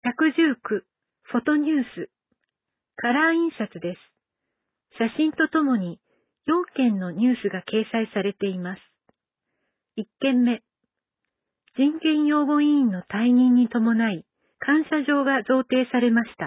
119フォトニュースカラー印刷です。写真とともに4件のニュースが掲載されています。1件目、人権擁護委員の退任に伴い感謝状が贈呈されました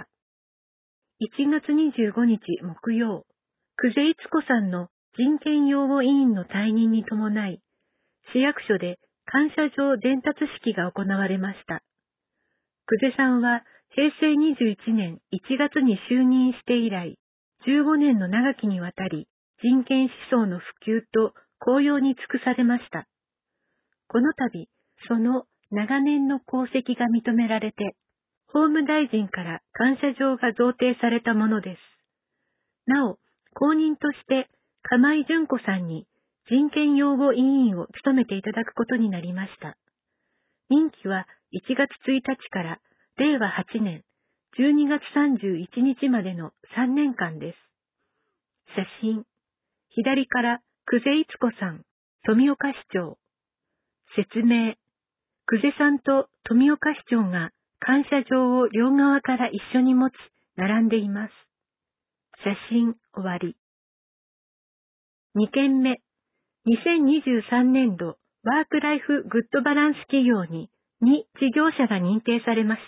。1月25日木曜、久世逸子さんの人権擁護委員の退任に伴い、市役所で感謝状伝達式が行われました。久世さんは平成21年1月に就任して以来、15年の長きにわたり人権思想の普及と効用に尽くされました。この度、その長年の功績が認められて、法務大臣から感謝状が贈呈されたものです。なお、後任として釜井純子さんに人権擁護委員を務めていただくことになりました。任期は1月1日から令和8年12月31日までの3年間です。写真、左から久世逸子さん、富岡市長。説明、久世さんと富岡市長が感謝状を両側から一緒に持ち、並んでいます。写真終わり。2件目、2023年度ワークライフグッドバランス企業に2事業者が認定されました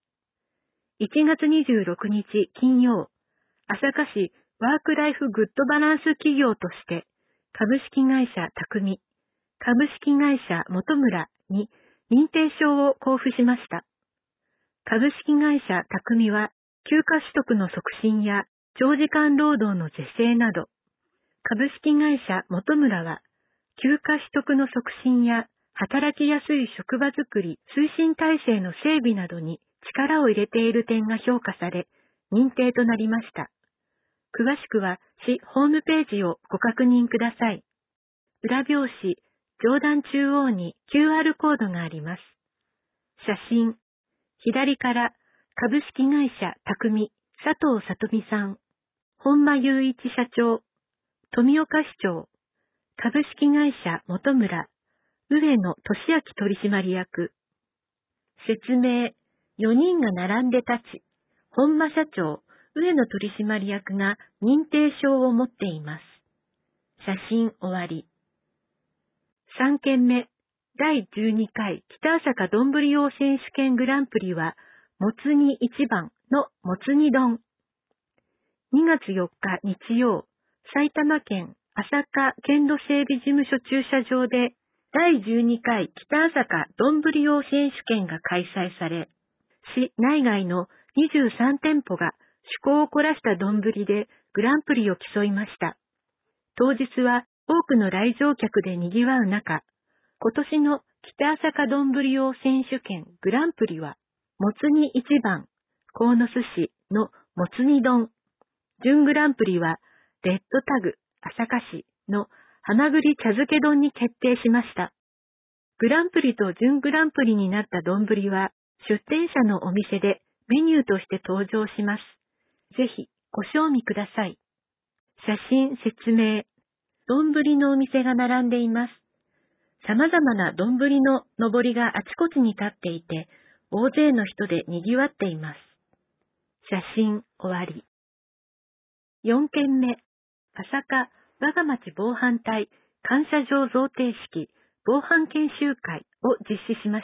。1月26日金曜、朝霞市ワークライフグッドバランス企業として株式会社匠、株式会社元村に認定証を交付しました。株式会社匠は休暇取得の促進や長時間労働の是正など、株式会社元村は休暇取得の促進や働きやすい職場づくり推進体制の整備などに力を入れている点が評価され、認定となりました。詳しくは市ホームページをご確認ください。裏表紙、上段中央に QR コードがあります。写真、左から株式会社匠、佐藤里美さん、本間雄一社長、富岡市長、株式会社元村、上野俊明取締役。説明、4人が並んで立ち、本間社長、上野取締役が認定証を持っています。写真終わり。3件目、第12回北朝霞どんぶり王選手権グランプリは、もつ煮一番のもつ煮丼。2月4日日曜、埼玉県朝霞県土整備事務所駐車場で、第12回北朝霞どんぶり王選手権が開催され、市内外の23店舗が趣向を凝らした丼でグランプリを競いました。当日は多くの来場客で賑わう中、今年の北朝霞どんぶり王選手権グランプリは、もつ煮一番、鴻巣市のもつ煮丼。準グランプリは、レッドタグ朝霞市のはまぐり茶漬け丼に決定しました。グランプリと準グランプリになった丼は、出店者のお店でメニューとして登場します。ぜひご賞味ください。写真説明。丼のお店が並んでいます。様々な丼の上りがあちこちに立っていて、大勢の人で賑わっています。写真終わり。4件目、朝霞我が町防犯隊感謝状贈呈式防犯研修会を実施しました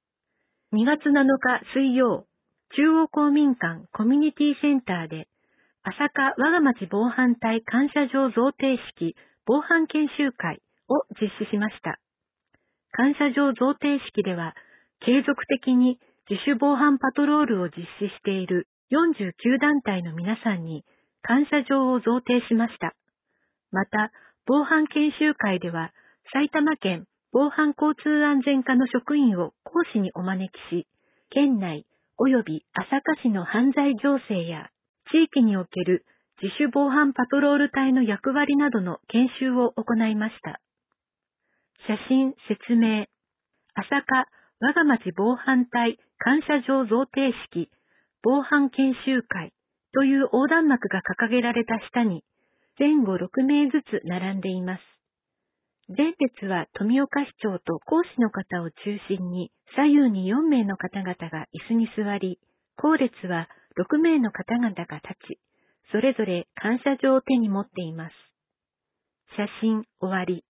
。2月7日水曜、中央公民館コミュニティセンターで、朝霞我が町防犯隊感謝状贈呈式防犯研修会を実施しました。感謝状贈呈式では、継続的に自主防犯パトロールを実施している49団体の皆さんに感謝状を贈呈しました。また、防犯研修会では、埼玉県防犯交通安全課の職員を講師にお招きし、県内及び朝霞市の犯罪情勢や地域における自主防犯パトロール隊の役割などの研修を行いました。写真説明。朝霞我が町防犯隊感謝状贈呈式防犯研修会という横断幕が掲げられた下に前後6名ずつ並んでいます。前列は富岡市長と講師の方を中心に左右に4名の方々が椅子に座り、 後列は6名の方々が立ち、それぞれ感謝状を手に持っています。写真終わり。